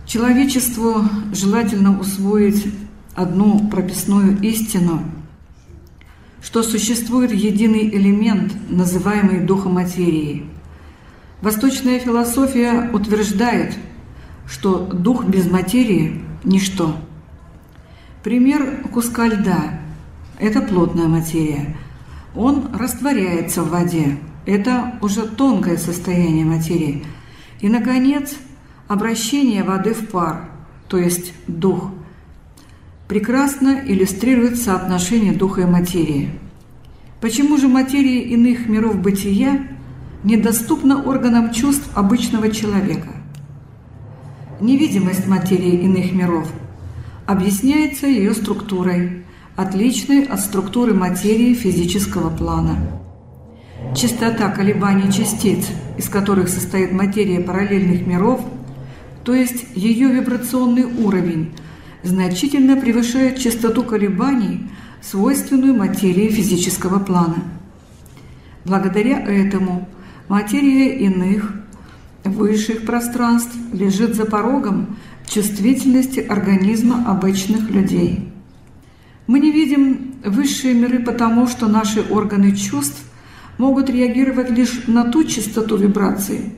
Человечеству желательно усвоить одну прописную истину, что существует единый элемент, называемый духом материи. Восточная философия утверждает, что дух без материи – ничто. Пример куска льда – это плотная материя. Он растворяется в воде. Это уже тонкое состояние материи. И, наконец, обращение воды в пар, то есть дух, прекрасно иллюстрирует соотношение духа и материи. Почему же материя иных миров бытия недоступна органам чувств обычного человека? Невидимость материи иных миров объясняется ее структурой, отличной от структуры материи физического плана. Частота колебаний частиц, из которых состоит материя параллельных миров, то есть ее вибрационный уровень, значительно превышает частоту колебаний, свойственную материи физического плана. Благодаря этому материя иных, высших пространств лежит за порогом чувствительности организма обычных людей. Мы не видим высшие миры потому, что наши органы чувств могут реагировать лишь на ту частоту вибраций,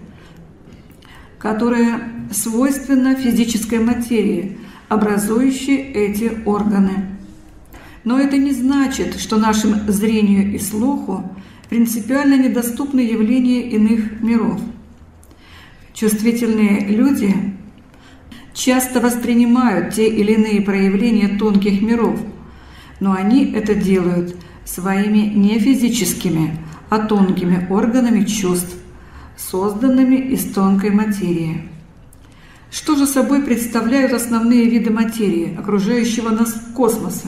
которая свойственна физической материи, образующей эти органы. Но это не значит, что нашему зрению и слуху принципиально недоступны явления иных миров. Чувствительные люди часто воспринимают те или иные проявления тонких миров, но они это делают своими не физическими, а тонкими органами чувств, созданными из тонкой материи. Что же собой представляют основные виды материи, окружающего нас космоса?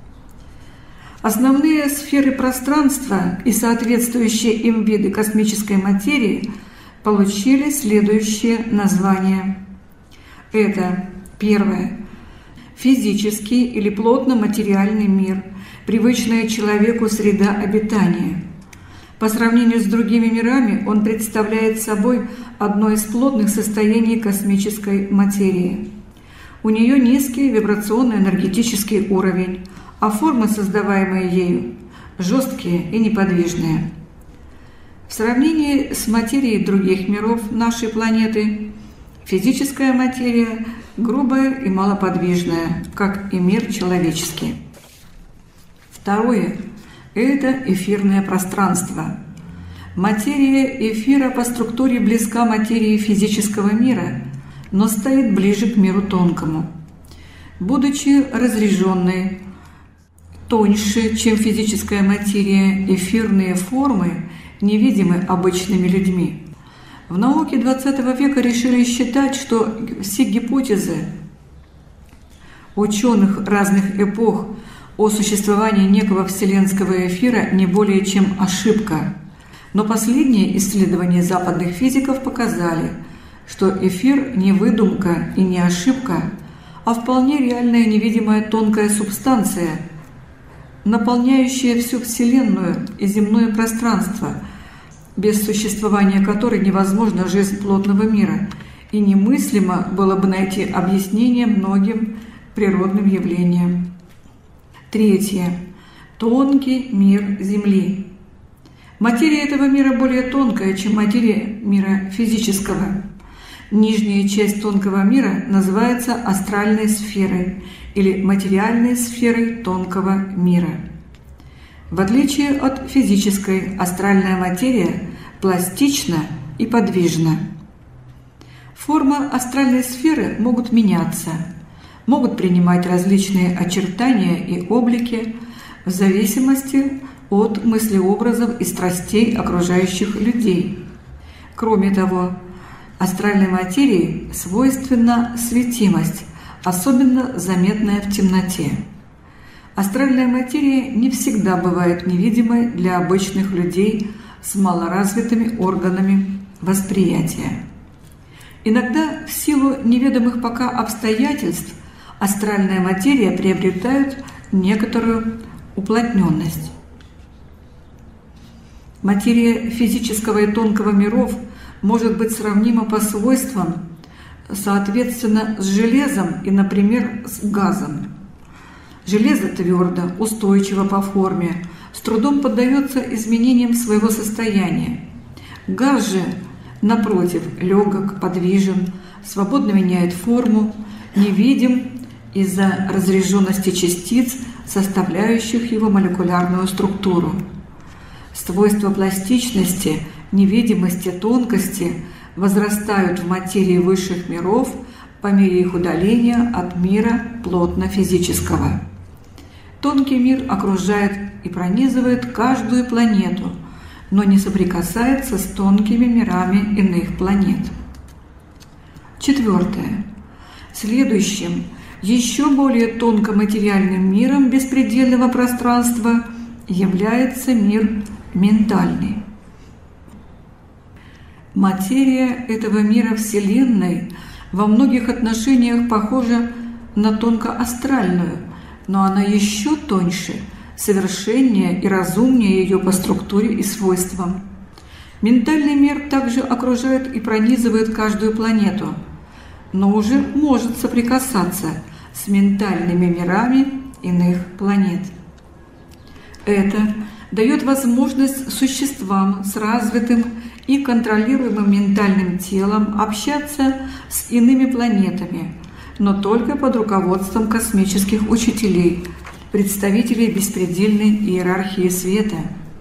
Основные сферы пространства и соответствующие им виды космической материи получили следующие названия. Это первое – физический или плотно-материальный мир, привычная человеку среда обитания. По сравнению с другими мирами он представляет собой одно из плотных состояний космической материи. У нее низкий вибрационно-энергетический уровень, а формы, создаваемые ею, жесткие и неподвижные. В сравнении с материей других миров нашей планеты, физическая материя грубая и малоподвижная, как и мир человеческий. Второе – это эфирное пространство. Материя эфира по структуре близка материи физического мира, но стоит ближе к миру тонкому. Будучи разряженной, тоньше, чем физическая материя, эфирные формы невидимы обычными людьми. В науке XX века решили считать, что все гипотезы ученых разных эпох о существовании некого вселенского эфира не более чем ошибка. Но последние исследования западных физиков показали, что эфир не выдумка и не ошибка, а вполне реальная невидимая тонкая субстанция, наполняющая всю Вселенную и земное пространство, без существования которой невозможна жизнь плотного мира, и немыслимо было бы найти объяснение многим природным явлениям. Третье. Тонкий мир Земли. Материя этого мира более тонкая, чем материя мира физического. Нижняя часть тонкого мира называется астральной сферой или материальной сферой тонкого мира. В отличие от физической, астральная материя пластична и подвижна. Формы астральной сферы могут меняться, могут принимать различные очертания и облики в зависимости от мыслеобразов и страстей окружающих людей. Кроме того, астральной материи свойственна светимость, особенно заметная в темноте. Астральная материя не всегда бывает невидимой для обычных людей с малоразвитыми органами восприятия. Иногда в силу неведомых пока обстоятельств астральная материя приобретает некоторую уплотненность. Материя физического и тонкого миров может быть сравнима по свойствам соответственно, с железом и, например, с газом. Железо твердо, устойчиво по форме, с трудом поддается изменениям своего состояния. Газ же, напротив, легок, подвижен, свободно меняет форму, невидим из-за разряженности частиц, составляющих его молекулярную структуру. Свойства пластичности, невидимости, тонкости возрастают в материи высших миров по мере их удаления от мира плотно-физического. Тонкий мир окружает и пронизывает каждую планету, но не соприкасается с тонкими мирами иных планет. Четвертое. Следующим, еще более тонкоматериальным миром беспредельного пространства является мир ментальный. Материя этого мира Вселенной во многих отношениях похожа на тонкоастральную, но она еще тоньше, совершеннее и разумнее ее по структуре и свойствам. Ментальный мир также окружает и пронизывает каждую планету, но уже может соприкасаться с ментальными мирами иных планет. Это дает возможность существам с развитым и контролируемым ментальным телом общаться с иными планетами, но только под руководством космических учителей, представителей беспредельной иерархии света.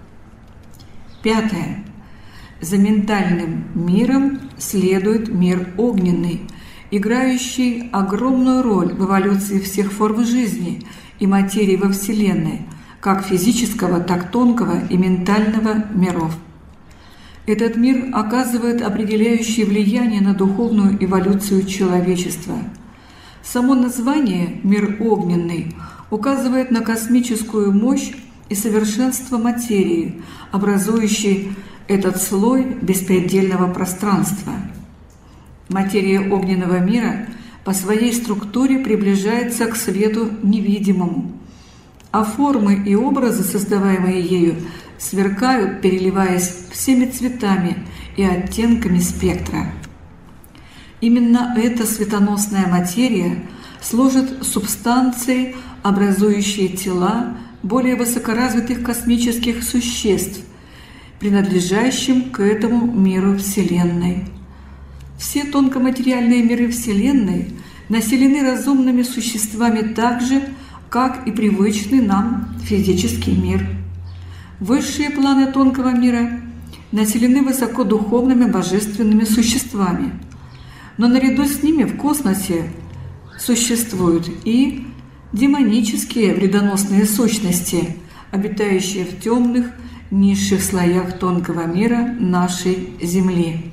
Пятое. За ментальным миром следует мир огненный, играющий огромную роль в эволюции всех форм жизни и материи во Вселенной, как физического, так тонкого и ментального миров. Этот мир оказывает определяющее влияние на духовную эволюцию человечества. Само название «мир огненный» указывает на космическую мощь и совершенство материи, образующей этот слой беспредельного пространства. Материя огненного мира по своей структуре приближается к свету невидимому, а формы и образы, создаваемые ею, сверкают, переливаясь всеми цветами и оттенками спектра. Именно эта светоносная материя служит субстанцией, образующей тела более высокоразвитых космических существ, принадлежащим к этому миру Вселенной. Все тонкоматериальные миры Вселенной населены разумными существами так же, как и привычный нам физический мир. Высшие планы тонкого мира населены высокодуховными божественными существами, но наряду с ними в космосе существуют и демонические вредоносные сущности, обитающие в темных, низших слоях тонкого мира нашей Земли.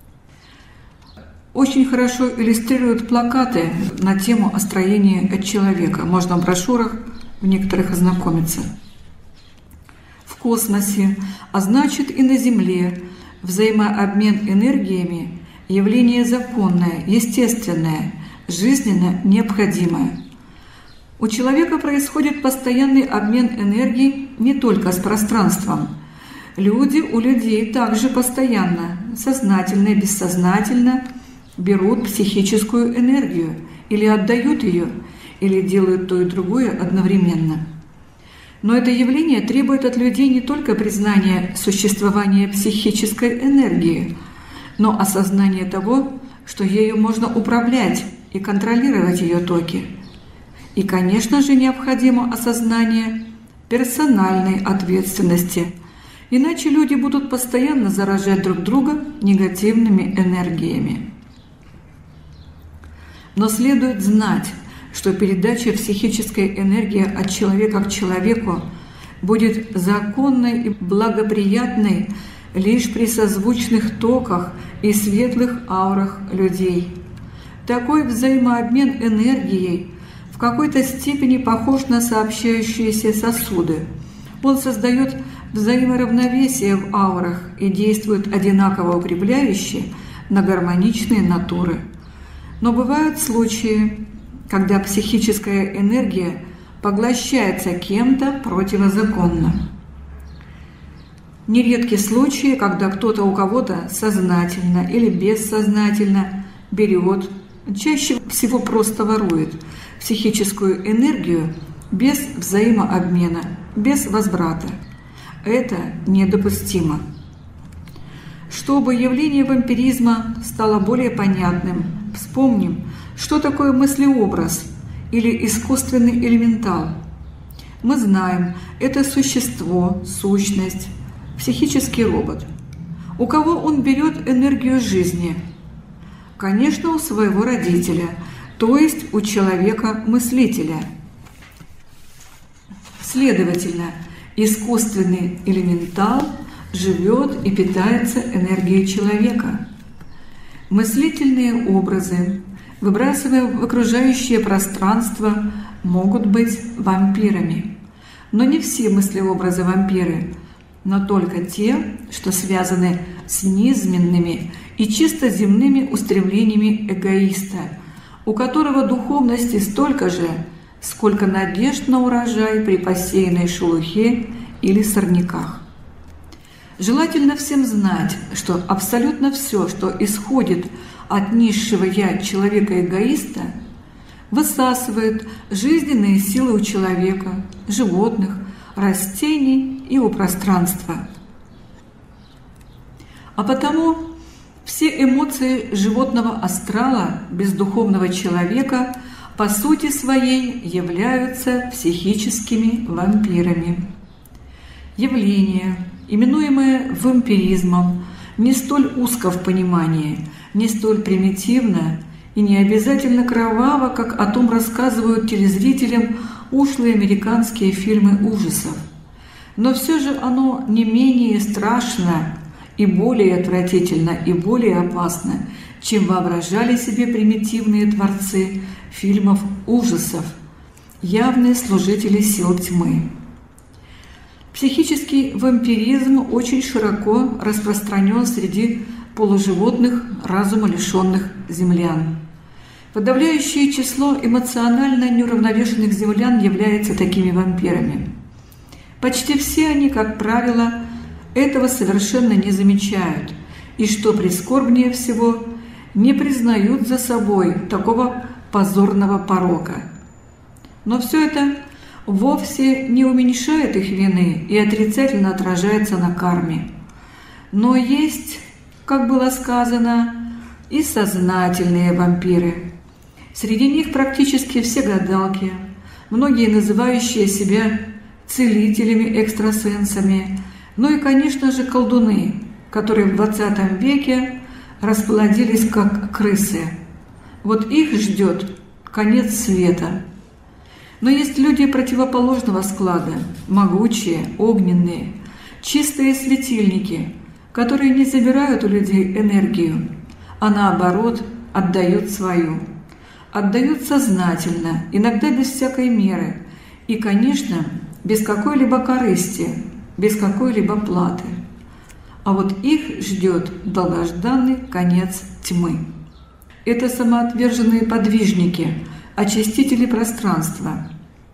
Очень хорошо иллюстрируют плакаты на тему о строении человека. Можно в брошюрах в некоторых ознакомиться. В космосе, а значит и на Земле, взаимообмен энергиями – явление законное, естественное, жизненно необходимое. У человека происходит постоянный обмен энергией не только с пространством. Люди у людей также постоянно, сознательно и бессознательно берут психическую энергию или отдают ее, или делают то и другое одновременно. Но это явление требует от людей не только признания существования психической энергии, но осознания того, что ею можно управлять и контролировать ее токи. И, конечно же, необходимо осознание персональной ответственности, иначе люди будут постоянно заражать друг друга негативными энергиями. Но следует знать, что передача психической энергии от человека к человеку будет законной и благоприятной лишь при созвучных токах и светлых аурах людей. Такой взаимообмен энергией в какой-то степени похож на сообщающиеся сосуды. Он создает взаиморавновесие в аурах и действует одинаково укрепляюще на гармоничные натуры. Но бывают случаи, когда психическая энергия поглощается кем-то противозаконно. Нередки случаи, когда кто-то у кого-то сознательно или бессознательно берет чаще всего просто ворует психическую энергию без взаимообмена, без возврата. Это недопустимо. Чтобы явление вампиризма стало более понятным, вспомним, что такое мыслеобраз или искусственный элементал. Мы знаем, это существо, сущность, психический робот. У кого он берет энергию жизни? Конечно, у своего родителя, то есть у человека-мыслителя. Следовательно, искусственный элементал живет и питается энергией человека. Мыслительные образы, выбрасывая в окружающее пространство, могут быть вампирами. Но не все мыслеобразы вампиры, но только те, что связаны с низменными и чисто земными устремлениями эгоиста, у которого духовности столько же, сколько надежд на урожай при посеянной шелухе или сорняках. Желательно всем знать, что абсолютно все, что исходит от низшего «я» человека-эгоиста, высасывает жизненные силы у человека, животных, растений и у пространства. А потому все эмоции животного астрала бездуховного человека по сути своей являются психическими вампирами. Явление, именуемое вампиризмом, не столь узко в понимании, не столь примитивно и не обязательно кроваво, как о том рассказывают телезрителям ушлые американские фильмы ужасов. Но все же оно не менее страшно и более отвратительно и более опасно, чем воображали себе примитивные творцы фильмов ужасов, явные служители сил тьмы. Психический вампиризм очень широко распространен среди полуживотных, разума лишенных землян. Подавляющее число эмоционально неуравновешенных землян являются такими вампирами. Почти все они, как правило, этого совершенно не замечают, и, что прискорбнее всего, не признают за собой такого позорного порока. Но все это вовсе не уменьшает их вины и отрицательно отражается на карме. Но есть, как было сказано, и сознательные вампиры. Среди них практически все гадалки, многие называющие себя целителями-экстрасенсами, ну и, конечно же, колдуны, которые в 20 веке расплодились как крысы. Вот их ждет конец света. Но есть люди противоположного склада, могучие, огненные, чистые светильники, которые не забирают у людей энергию, а наоборот отдают свою. Отдают сознательно, иногда без всякой меры и, конечно, без какой-либо корысти, без какой-либо платы. А вот их ждет долгожданный конец тьмы. Это самоотверженные подвижники, очистители пространства.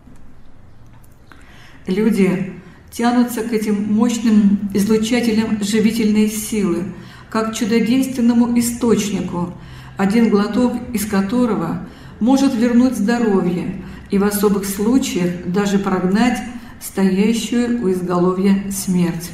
Люди тянутся к этим мощным излучателям живительной силы, как к чудодейственному источнику, один глоток из которого может вернуть здоровье и в особых случаях даже прогнать стоящую у изголовья смерть.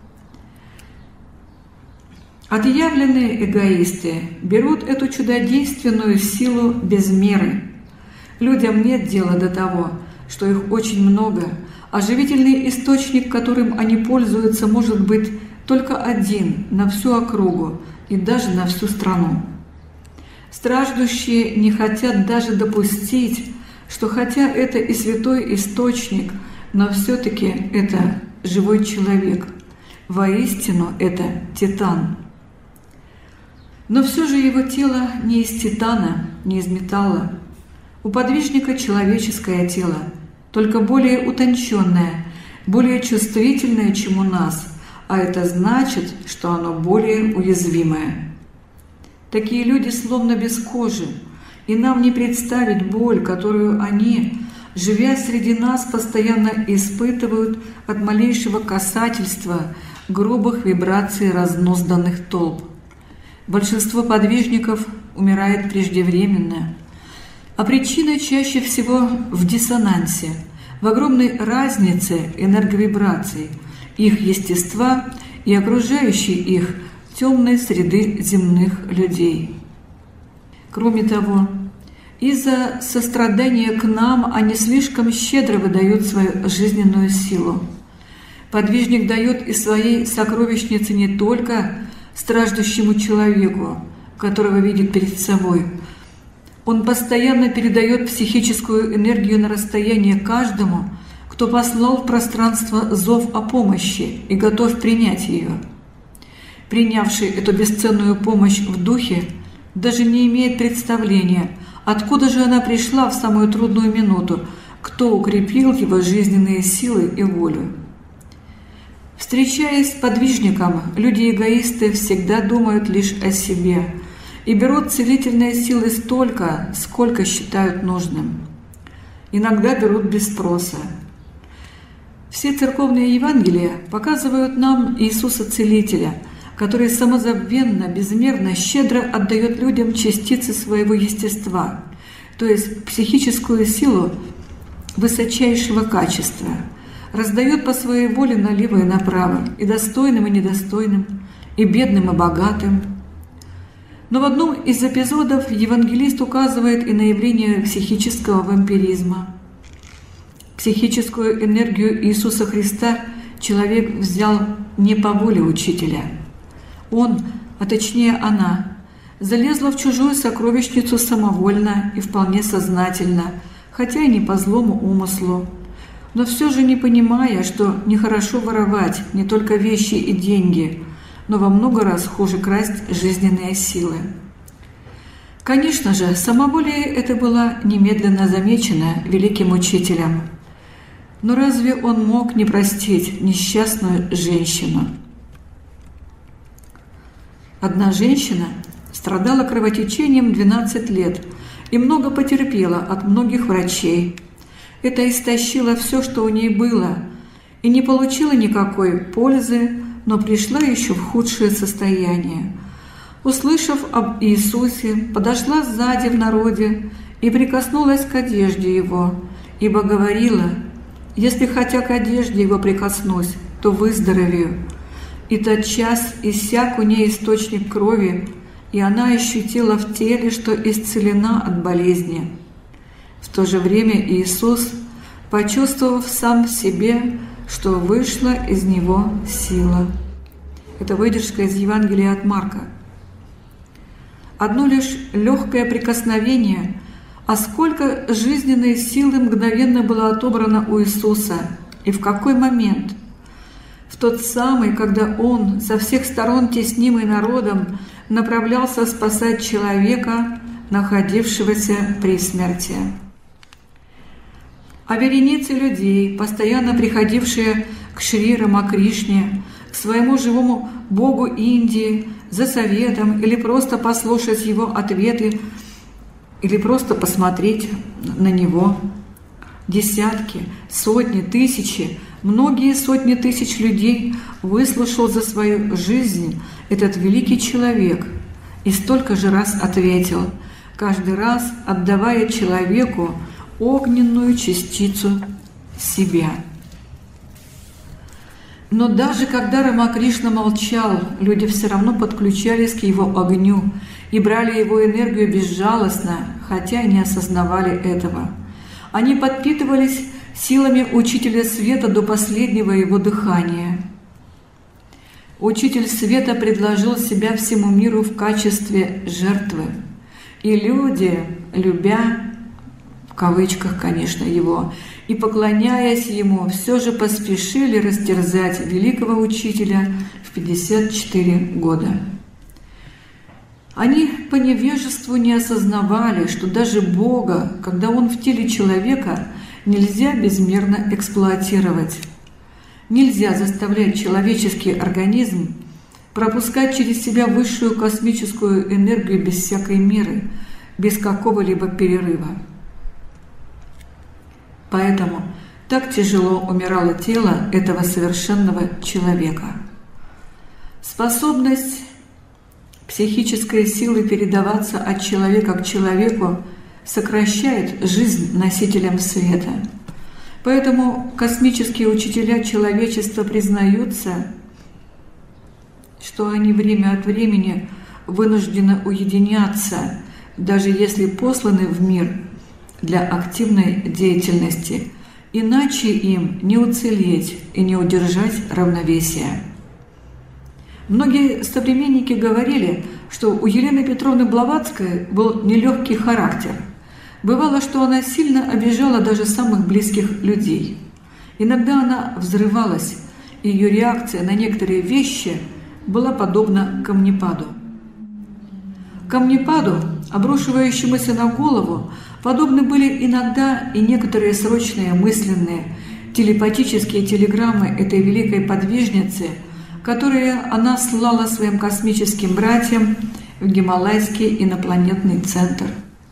Отъявленные эгоисты берут эту чудодейственную силу без меры. Людям нет дела до того, что их очень много, а живительный источник, которым они пользуются, может быть только один на всю округу и даже на всю страну. Страждущие не хотят даже допустить, что хотя это и святой источник, но все-таки это живой человек. Воистину это титан. Но все же его тело не из титана, не из металла. У подвижника человеческое тело, только более утонченное, более чувствительное, чем у нас, а это значит, что оно более уязвимое. Такие люди словно без кожи, и нам не представить боль, которую они, живя среди нас, постоянно испытывают от малейшего касательства грубых вибраций разнузданных толп. Большинство подвижников умирает преждевременно. А причина чаще всего в диссонансе, в огромной разнице энерговибраций, их естества и окружающей их темной среды земных людей. Кроме того, из-за сострадания к нам они слишком щедро выдают свою жизненную силу. Подвижник дает из своей сокровищницы не только страждущему человеку, которого видит перед собой. Он постоянно передает психическую энергию на расстояние каждому, кто послал в пространство зов о помощи и готов принять ее. Принявший эту бесценную помощь в духе даже не имеет представления, откуда же она пришла в самую трудную минуту, кто укрепил его жизненные силы и волю. Встречаясь с подвижником, люди-эгоисты всегда думают лишь о себе и берут целительные силы столько, сколько считают нужным. Иногда берут без спроса. Все церковные Евангелия показывают нам Иисуса Целителя, который самозабвенно, безмерно, щедро отдает людям частицы своего естества, то есть психическую силу высочайшего качества, раздает по своей воле налево и направо, и достойным, и недостойным, и бедным, и богатым. Но в одном из эпизодов евангелист указывает и на явление психического вампиризма. Психическую энергию Иисуса Христа человек взял не по воле учителя. Он, а точнее она, залезла в чужую сокровищницу самовольно и вполне сознательно, хотя и не по злому умыслу, но все же не понимая, что нехорошо воровать не только вещи и деньги, но во много раз хуже красть жизненные силы. Конечно же, самоволие это было немедленно замечено великим учителем. Но разве он мог не простить несчастную женщину? Одна женщина страдала кровотечением 12 лет и много потерпела от многих врачей. Это истощило все, что у ней было, и не получила никакой пользы, но пришла еще в худшее состояние. Услышав об Иисусе, подошла сзади в народе и прикоснулась к одежде Его, ибо говорила: «Если хотя к одежде Его прикоснусь, то выздоровею». И тотчас иссяк у ней источник крови, и она ощутила в теле, что исцелена от болезни. В то же время Иисус, почувствовав сам в себе, что вышла из него сила. Это выдержка из Евангелия от Марка. Одно лишь легкое прикосновение, а сколько жизненной силы мгновенно было отобрано у Иисуса, и в какой момент? В тот самый, когда Он, со всех сторон теснимый народом, направлялся спасать человека, находившегося при смерти. А вереницы людей, постоянно приходившие к Шри Рамакришне, к своему живому богу Индии, за советом или просто послушать его ответы, или просто посмотреть на него. Десятки, сотни, тысячи, многие сотни тысяч людей выслушал за свою жизнь этот великий человек и столько же раз ответил, каждый раз отдавая человеку огненную частицу себя. Но даже когда Рамакришна молчал, люди все равно подключались к его огню и брали его энергию безжалостно, хотя и не осознавали этого. Они подпитывались силами Учителя Света до последнего его дыхания. Учитель Света предложил себя всему миру в качестве жертвы, и люди, любя, в кавычках, конечно, его, и поклоняясь ему, все же поспешили растерзать великого учителя в 54 года. Они по невежеству не осознавали, что даже Бога, когда Он в теле человека, нельзя безмерно эксплуатировать. Нельзя заставлять человеческий организм пропускать через себя высшую космическую энергию без всякой меры, без какого-либо перерыва. Поэтому так тяжело умирало тело этого совершенного человека. Способность психической силы передаваться от человека к человеку сокращает жизнь носителям света. Поэтому космические учителя человечества признаются, что они время от времени вынуждены уединяться, даже если посланы в мир для активной деятельности, иначе им не уцелеть и не удержать равновесие. Многие современники говорили, что у Елены Петровны Блаватской был нелегкий характер. Бывало, что она сильно обижала даже самых близких людей. Иногда она взрывалась, и ее реакция на некоторые вещи была подобна камнепаду. Камнепаду, обрушивающемуся на голову, подобны были иногда и некоторые срочные мысленные, телепатические телеграммы этой великой подвижницы, которые она слала своим космическим братьям в Гималайский инопланетный центр.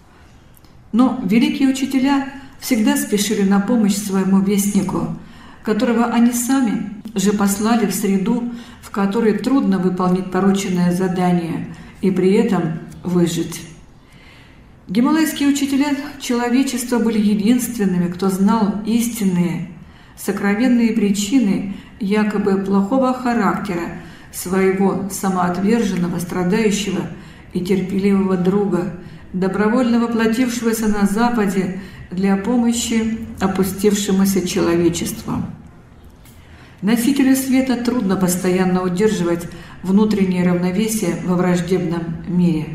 Но великие учителя всегда спешили на помощь своему вестнику, которого они сами же послали в среду, в которой трудно выполнить порученное задание и при этом выжить. Гималайские учителя человечества были единственными, кто знал истинные, сокровенные причины якобы плохого характера своего самоотверженного, страдающего и терпеливого друга, добровольно воплотившегося на Западе для помощи опустившемуся человечеству. Носителю света трудно постоянно удерживать внутреннее равновесие во враждебном мире.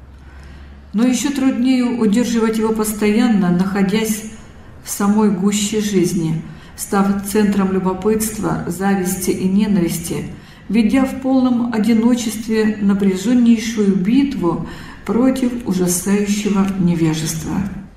Но еще труднее удерживать его постоянно, находясь в самой гуще жизни, став центром любопытства, зависти и ненависти, ведя в полном одиночестве напряженнейшую битву против ужасающего невежества.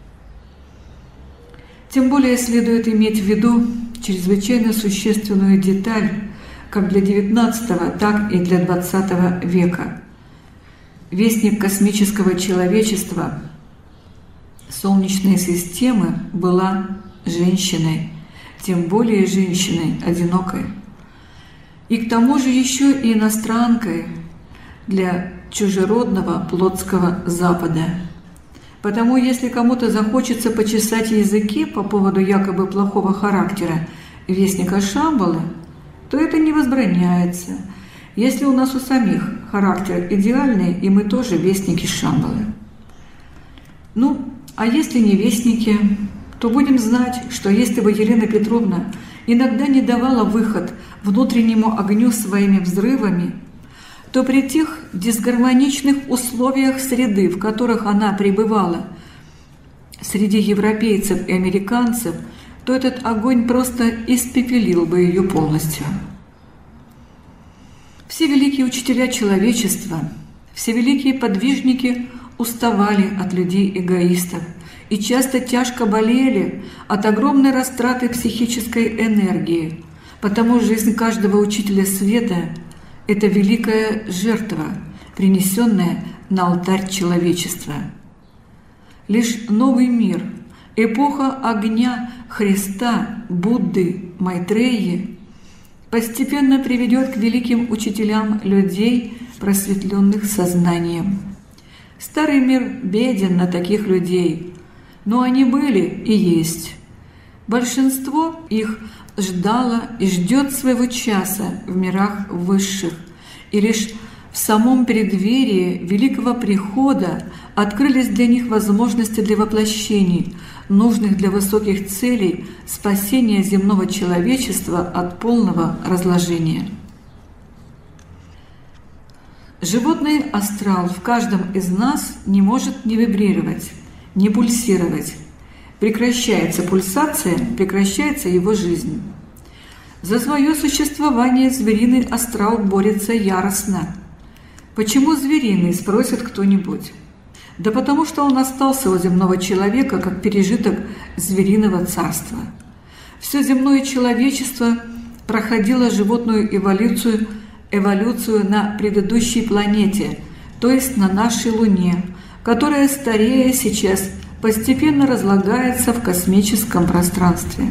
Тем более следует иметь в виду чрезвычайно существенную деталь как для XIX, так и для XX века. Вестник космического человечества Солнечной системы была женщиной, тем более женщиной одинокой. И к тому же еще и иностранкой для чужеродного плотского Запада. Потому если кому-то захочется почесать языки по поводу якобы плохого характера вестника Шамбалы, то это не возбраняется, если у нас у самих характер идеальный, и мы тоже вестники Шамбалы. Ну, а если не вестники, то будем знать, что если бы Елена Петровна иногда не давала выход внутреннему огню своими взрывами, то при тех дисгармоничных условиях среды, в которых она пребывала, среди европейцев и американцев, то этот огонь просто испепелил бы ее полностью. Все великие учителя человечества, все великие подвижники уставали от людей-эгоистов и часто тяжко болели от огромной растраты психической энергии, потому жизнь каждого учителя света – это великая жертва, принесенная на алтарь человечества. Лишь новый мир, эпоха огня Христа, Будды, Майтреи постепенно приведет к великим учителям людей, просветленных сознанием. Старый мир беден на таких людей, но они были и есть. Большинство их ждало и ждет своего часа в мирах высших, и лишь в самом преддверии великого прихода открылись для них возможности для воплощений, нужных для высоких целей спасения земного человечества от полного разложения. Животный астрал в каждом из нас не может не вибрировать, не пульсировать. Прекращается пульсация, прекращается его жизнь. За свое существование звериный астрал борется яростно. Почему звериный, спросит кто-нибудь? Да потому что он остался у земного человека как пережиток звериного царства. Все земное человечество проходило животную эволюцию на предыдущей планете, то есть на нашей Луне, которая, старея сейчас, постепенно разлагается в космическом пространстве.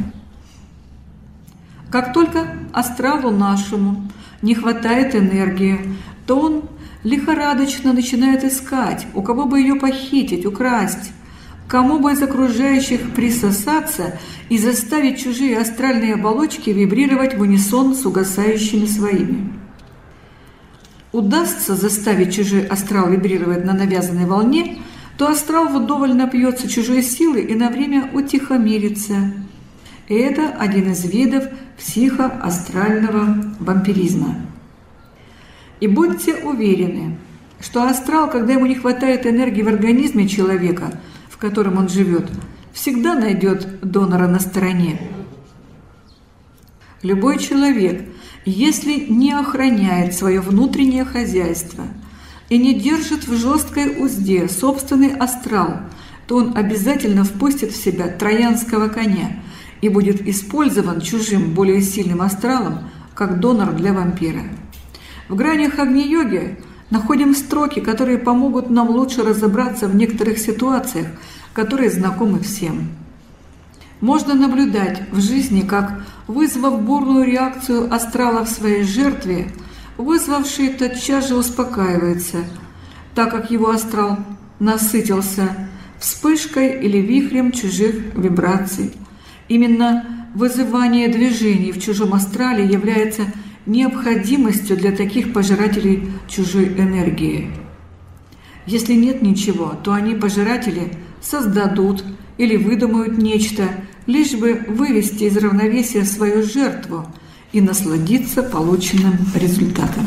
Как только астралу нашему не хватает энергии, то он лихорадочно начинает искать, у кого бы ее похитить, украсть, кому бы из окружающих присосаться и заставить чужие астральные оболочки вибрировать в унисон с угасающими своими. Удастся заставить чужой астрал вибрировать на навязанной волне, то астрал вдоволь напьется чужой силы и на время утихомирится. И это один из видов психоастрального вампиризма. И будьте уверены, что астрал, когда ему не хватает энергии в организме человека, в котором он живет, всегда найдет донора на стороне. Любой человек, если не охраняет свое внутреннее хозяйство и не держит в жесткой узде собственный астрал, то он обязательно впустит в себя троянского коня и будет использован чужим, более сильным астралом, как донор для вампира. В гранях Агни-йоги находим строки, которые помогут нам лучше разобраться в некоторых ситуациях, которые знакомы всем. Можно наблюдать в жизни, как, вызвав бурную реакцию астрала в своей жертве, вызвавший тотчас же успокаивается, так как его астрал насытился вспышкой или вихрем чужих вибраций. Именно вызывание движений в чужом астрале является необходимостью для таких пожирателей чужой энергии. Если нет ничего, то они, пожиратели, создадут или выдумают нечто, лишь бы вывести из равновесия свою жертву и насладиться полученным результатом.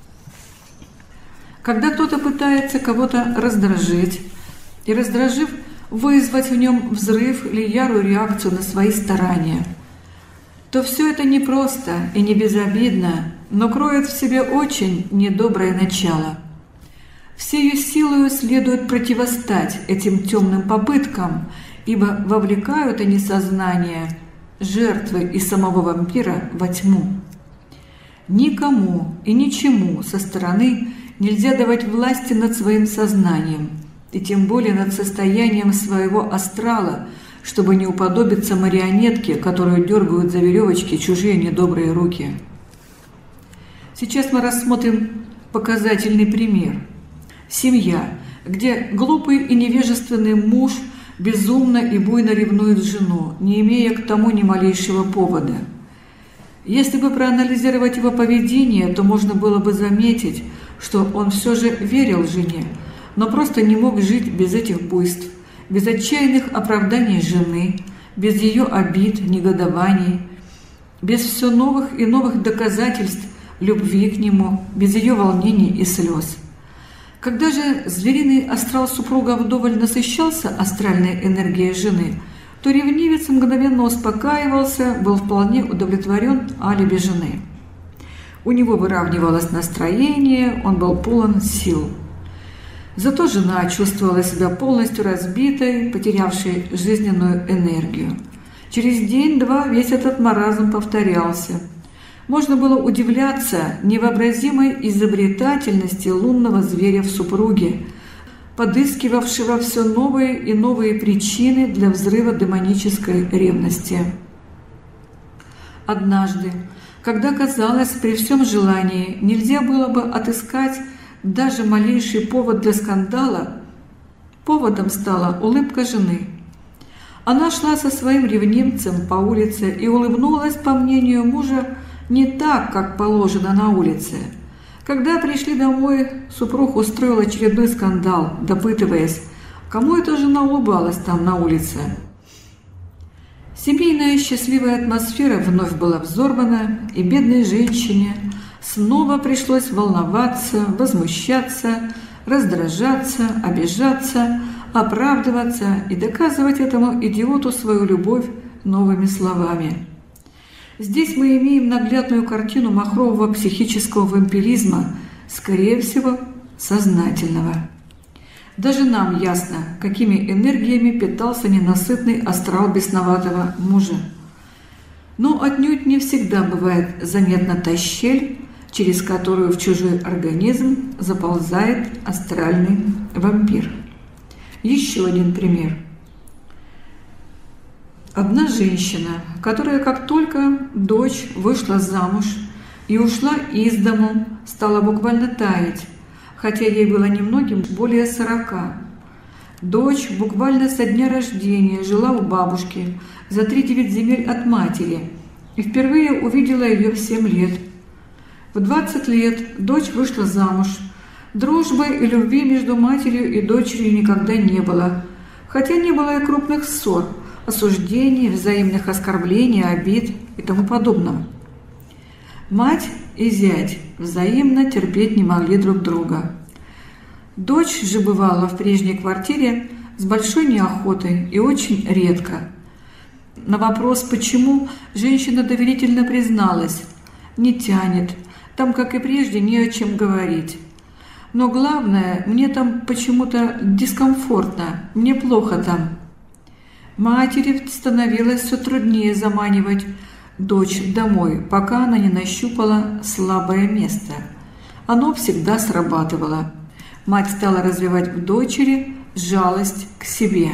Когда кто-то пытается кого-то раздражить и, раздражив, вызвать в нем взрыв или ярую реакцию на свои старания, то все это непросто и не безобидно, но кроет в себе очень недоброе начало. Всею силою следует противостать этим темным попыткам, ибо вовлекают они сознание жертвы и самого вампира во тьму. Никому и ничему со стороны нельзя давать власти над своим сознанием, и тем более над состоянием своего астрала, чтобы не уподобиться марионетке, которую дергают за веревочки чужие недобрые руки. Сейчас мы рассмотрим показательный пример. Семья, где глупый и невежественный муж безумно и буйно ревнует жену, не имея к тому ни малейшего повода. Если бы проанализировать его поведение, то можно было бы заметить, что он все же верил жене, но просто не мог жить без этих буйств, без отчаянных оправданий жены, без ее обид, негодований, без все новых и новых доказательств любви к нему, без ее волнений и слез. Когда же звериный астрал супруга вдоволь насыщался астральной энергией жены, то ревнивец мгновенно успокаивался, был вполне удовлетворен алиби жены. У него выравнивалось настроение, он был полон сил. Зато жена чувствовала себя полностью разбитой, потерявшей жизненную энергию. Через день-два весь этот маразм повторялся. Можно было удивляться невообразимой изобретательности лунного зверя в супруге, подыскивавшего все новые и новые причины для взрыва демонической ревности. Однажды, когда, казалось, при всем желании нельзя было бы отыскать даже малейший повод для скандала, поводом стала улыбка жены. Она шла со своим ревнивцем по улице и улыбнулась, по мнению мужа, не так, как положено на улице. Когда пришли домой, супруг устроил очередной скандал, допытываясь, кому эта жена улыбалась там на улице. Семейная счастливая атмосфера вновь была взорвана, и бедной женщине снова пришлось волноваться, возмущаться, раздражаться, обижаться, оправдываться и доказывать этому идиоту свою любовь новыми словами. Здесь мы имеем наглядную картину махрового психического вампиризма, скорее всего, сознательного. Даже нам ясно, какими энергиями питался ненасытный астрал бесноватого мужа. Но отнюдь не всегда бывает заметна та щель, через которую в чужой организм заползает астральный вампир. Еще один пример. Одна женщина, которая как только дочь вышла замуж и ушла из дому, стала буквально таять, хотя ей было немногим более 40. Дочь буквально со дня рождения жила у бабушки за 3-9 земель от матери и впервые увидела ее в 7 лет. В 20 лет дочь вышла замуж. Дружбы и любви между матерью и дочерью никогда не было, хотя не было и крупных ссор, осуждений, взаимных оскорблений, обид и тому подобного. Мать и зять взаимно терпеть не могли друг друга. Дочь же бывала в прежней квартире с большой неохотой и очень редко. На вопрос «почему?» женщина доверительно призналась: «Не тянет, там, как и прежде, не о чем говорить. Но главное, мне там почему-то дискомфортно, мне плохо там». Матери становилось все труднее заманивать дочь домой, пока она не нащупала слабое место. Оно всегда срабатывало. Мать стала развивать в дочери жалость к себе.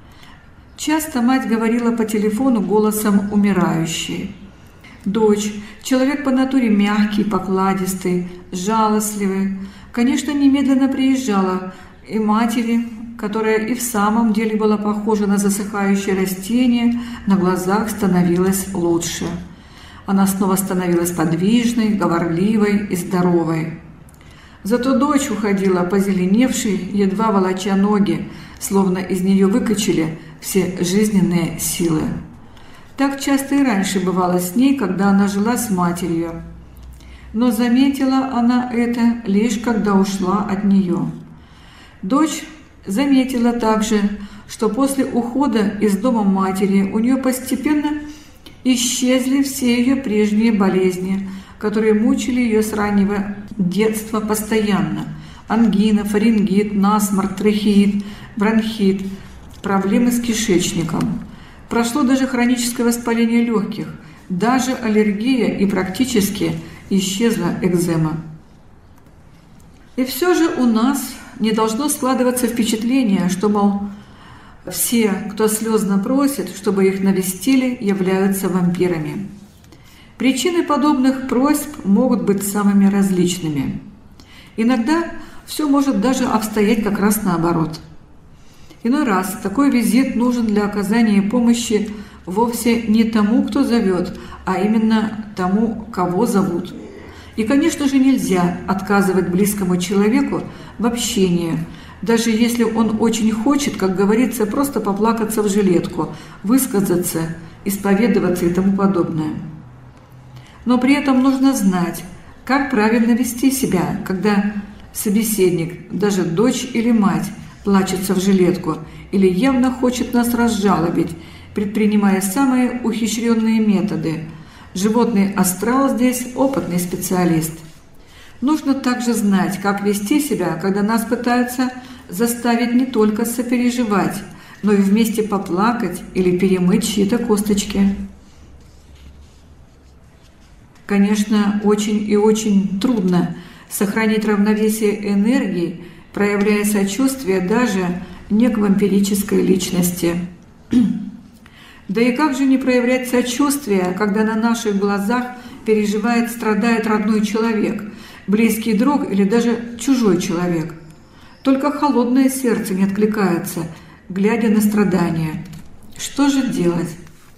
Часто мать говорила по телефону голосом умирающей. Дочь, человек по натуре мягкий, покладистый, жалостливый, конечно, немедленно приезжала и матери, которая и в самом деле была похожа на засыхающее растение, на глазах становилась лучше. Она снова становилась подвижной, говорливой и здоровой. Зато дочь уходила позеленевшей, едва волоча ноги, словно из нее выкачали все жизненные силы. Так часто и раньше бывало с ней, когда она жила с матерью. Но заметила она это лишь когда ушла от нее. Дочь заметила также, что после ухода из дома матери у нее постепенно исчезли все ее прежние болезни, которые мучили ее с раннего детства постоянно. Ангина, фарингит, насморк, трахеит, бронхит, проблемы с кишечником. Прошло даже хроническое воспаление легких, даже аллергия и практически исчезла экзема. И все же у нас не должно складываться впечатление, что, мол, все, кто слезно просит, чтобы их навестили, являются вампирами. Причины подобных просьб могут быть самыми различными. Иногда все может даже обстоять как раз наоборот. Иной раз такой визит нужен для оказания помощи вовсе не тому, кто зовет, а именно тому, кого зовут. И, конечно же, нельзя отказывать близкому человеку в общении, даже если он очень хочет, как говорится, просто поплакаться в жилетку, высказаться, исповедоваться и тому подобное. Но при этом нужно знать, как правильно вести себя, когда собеседник, даже дочь или мать, плачется в жилетку или явно хочет нас разжалобить, предпринимая самые ухищренные методы. Животный астрал здесь опытный специалист. Нужно также знать, как вести себя, когда нас пытаются заставить не только сопереживать, но и вместе поплакать или перемыть чьи-то косточки. Конечно, очень и очень трудно сохранить равновесие энергии, проявляя сочувствие даже не к вампирической личности. Да и как же не проявлять сочувствие, когда на наших глазах переживает, страдает родной человек, близкий друг или даже чужой человек? Только холодное сердце не откликается, глядя на страдания. Что же делать?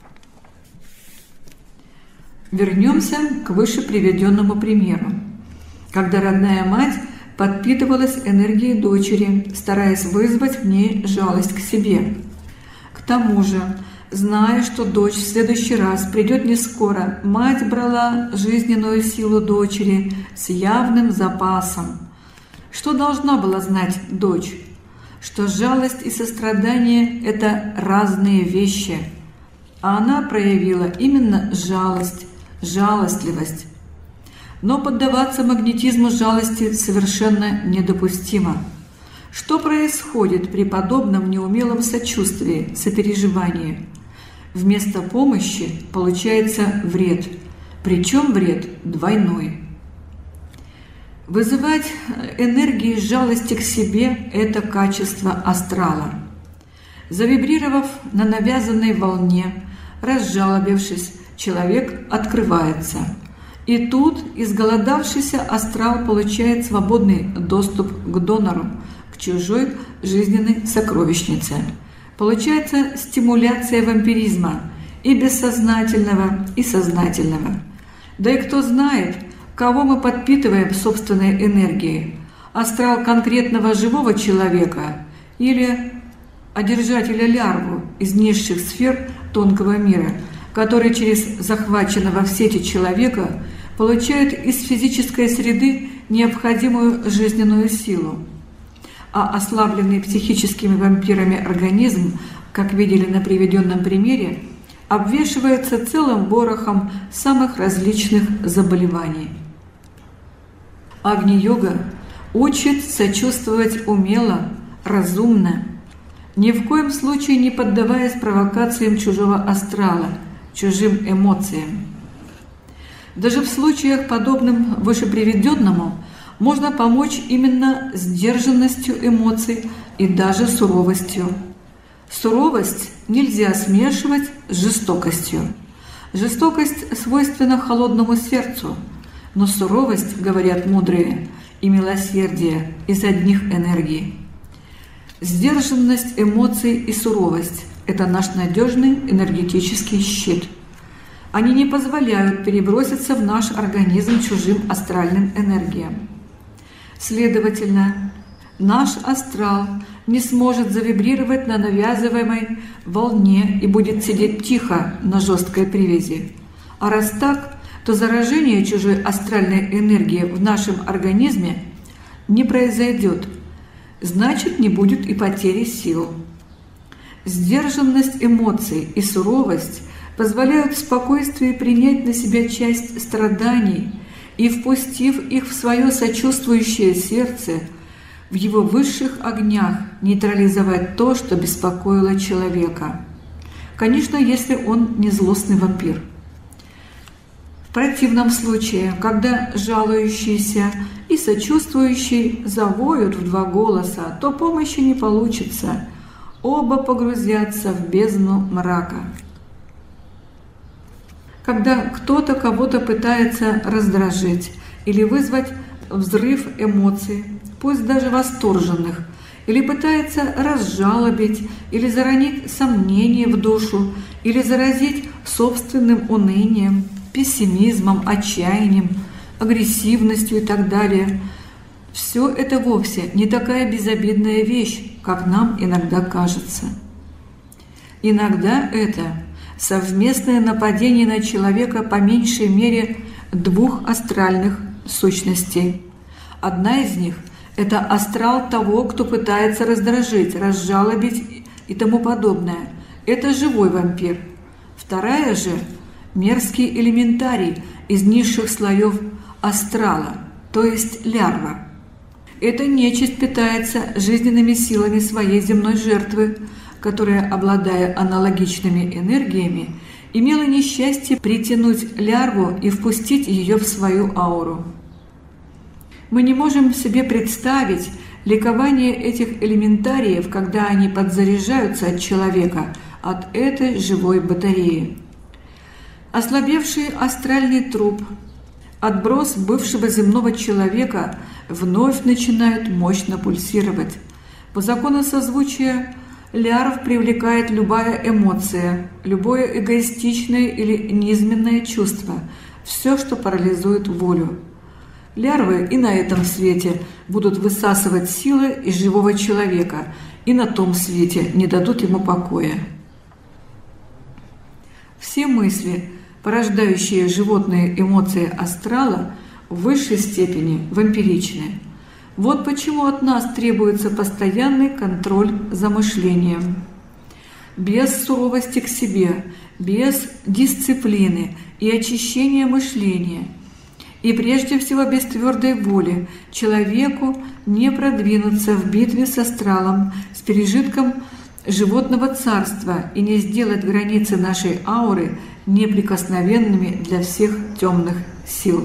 Вернемся к выше приведенному примеру, когда родная мать подпитывалась энергией дочери, стараясь вызвать в ней жалость к себе. К тому же, зная, что дочь в следующий раз придет не скоро, мать брала жизненную силу дочери с явным запасом. Что должна была знать дочь? Что жалость и сострадание – это разные вещи, а она проявила именно жалость, жалостливость. Но поддаваться магнетизму жалости совершенно недопустимо. Что происходит при подобном неумелом сочувствии, сопереживании? Вместо помощи получается вред, причем вред двойной. Вызывать энергии жалости к себе – это качество астрала. Завибрировав на навязанной волне, разжалобившись, человек открывается. И тут изголодавшийся астрал получает свободный доступ к донору, к чужой жизненной сокровищнице. Получается стимуляция вампиризма и бессознательного, и сознательного. Да и кто знает, кого мы подпитываем собственной энергией – астрал конкретного живого человека или одержателя лярву из низших сфер тонкого мира, который через захваченного в сети человека получает из физической среды необходимую жизненную силу. А ослабленный психическими вампирами организм, как видели на приведенном примере, обвешивается целым ворохом самых различных заболеваний. Агни-йога учит сочувствовать умело, разумно, ни в коем случае не поддаваясь провокациям чужого астрала, чужим эмоциям. Даже в случаях, подобным вышеприведенному, можно помочь именно сдержанностью эмоций и даже суровостью. Суровость нельзя смешивать с жестокостью. Жестокость свойственна холодному сердцу, но суровость, говорят мудрые, и милосердие из одних энергий. Сдержанность эмоций и суровость – это наш надежный энергетический щит. Они не позволяют переброситься в наш организм чужим астральным энергиям. Следовательно, наш астрал не сможет завибрировать на навязываемой волне и будет сидеть тихо на жесткой привязи. А раз так, то заражение чужой астральной энергии в нашем организме не произойдет, значит, не будет и потери сил. Сдержанность эмоций и суровость позволяют в спокойствии принять на себя часть страданий и, впустив их в свое сочувствующее сердце, в его высших огнях нейтрализовать то, что беспокоило человека. Конечно, если он не злостный вампир. В противном случае, когда жалующийся и сочувствующий завоют в два голоса, то помощи не получится. Оба погрузятся в бездну мрака. Когда кто-то кого-то пытается раздражить или вызвать взрыв эмоций, пусть даже восторженных, или пытается разжалобить, или заронить сомнения в душу, или заразить собственным унынием, пессимизмом, отчаянием, агрессивностью и так далее. Все это вовсе не такая безобидная вещь, как нам иногда кажется. Иногда это совместное нападение на человека по меньшей мере двух астральных сущностей. Одна из них – это астрал того, кто пытается раздражить, разжалобить и тому подобное. Это живой вампир. Вторая же – мерзкий элементарий из низших слоев астрала, то есть лярва. Эта нечисть питается жизненными силами своей земной жертвы, которая, обладая аналогичными энергиями, имела несчастье притянуть лярву и впустить ее в свою ауру. Мы не можем себе представить ликование этих элементариев, когда они подзаряжаются от человека, от этой живой батареи. Ослабевший астральный труп, отброс бывшего земного человека вновь начинают мощно пульсировать. По закону созвучия лярв привлекает любая эмоция, любое эгоистичное или низменное чувство, все, что парализует волю. Лярвы и на этом свете будут высасывать силы из живого человека, и на том свете не дадут ему покоя. Все мысли, порождающие животные эмоции астрала, в высшей степени вампиричны. Вот почему от нас требуется постоянный контроль за мышлением. Без суровости к себе, без дисциплины и очищения мышления, и прежде всего без твердой воли, человеку не продвинуться в битве с астралом, с пережитком животного царства и не сделать границы нашей ауры неприкосновенными для всех темных сил.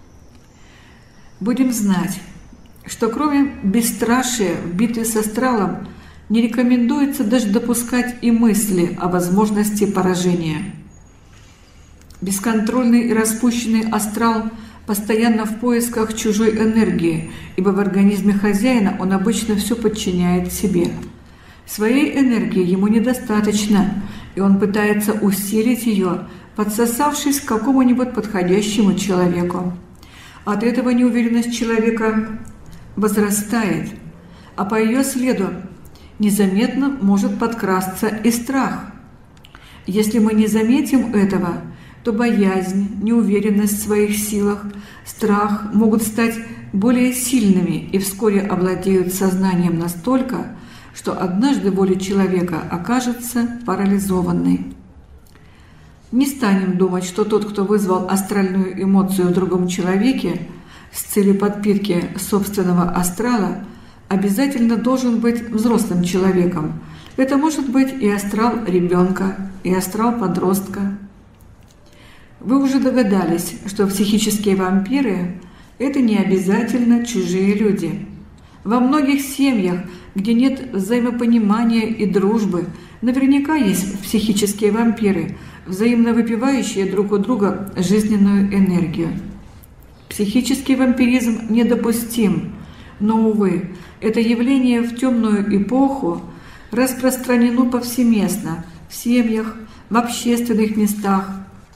Будем знать, что кроме бесстрашия в битве с астралом не рекомендуется даже допускать и мысли о возможности поражения. Бесконтрольный и распущенный астрал постоянно в поисках чужой энергии, ибо в организме хозяина он обычно все подчиняет себе. Своей энергии ему недостаточно, и он пытается усилить ее, подсосавшись к какому-нибудь подходящему человеку. От этого неуверенность человека возрастает, а по ее следу незаметно может подкрасться и страх. Если мы не заметим этого, то боязнь, неуверенность в своих силах, страх могут стать более сильными и вскоре овладеют сознанием настолько, что однажды воля человека окажется парализованной. Не станем думать, что тот, кто вызвал астральную эмоцию в другом человеке с целью подпитки собственного астрала, обязательно должен быть взрослым человеком. Это может быть и астрал ребенка, и астрал подростка. Вы уже догадались, что психические вампиры – это не обязательно чужие люди. Во многих семьях, где нет взаимопонимания и дружбы, наверняка есть психические вампиры, взаимно выпивающие друг у друга жизненную энергию. Психический вампиризм недопустим, но, увы, это явление в темную эпоху распространено повсеместно в семьях, в общественных местах,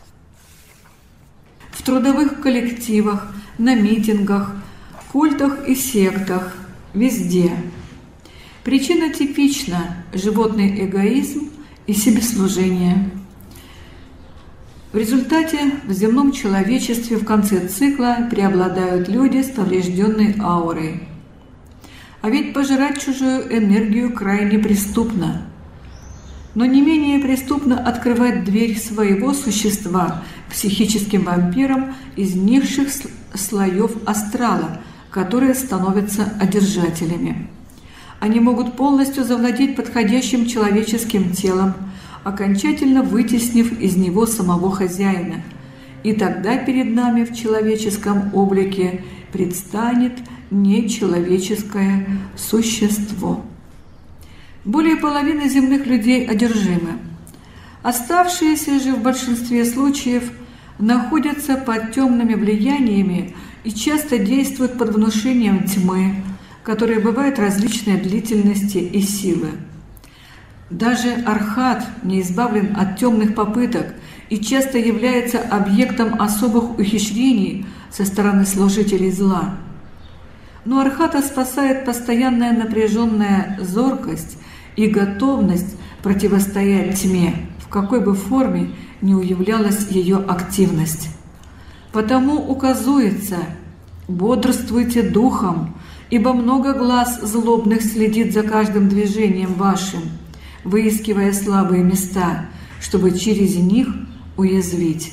в трудовых коллективах, на митингах, культах и сектах, везде. Причина типична – животный эгоизм и себеслужение. В результате в земном человечестве в конце цикла преобладают люди с поврежденной аурой. А ведь пожирать чужую энергию крайне преступно. Но не менее преступно открывать дверь своего существа психическим вампирам из низших слоев астрала, которые становятся одержателями. Они могут полностью завладеть подходящим человеческим телом, окончательно вытеснив из него самого хозяина. И тогда перед нами в человеческом облике предстанет нечеловеческое существо. Более половины земных людей одержимы. Оставшиеся же в большинстве случаев находятся под темными влияниями и часто действуют под внушением тьмы, которая бывает различной длительности и силы. Даже архат не избавлен от темных попыток и часто является объектом особых ухищрений со стороны служителей зла. Но архата спасает постоянная напряженная зоркость и готовность противостоять тьме, в какой бы форме ни уявлялась ее активность. Потому указуется: бодрствуйте духом, ибо много глаз злобных следит за каждым движением вашим, выискивая слабые места, чтобы через них уязвить.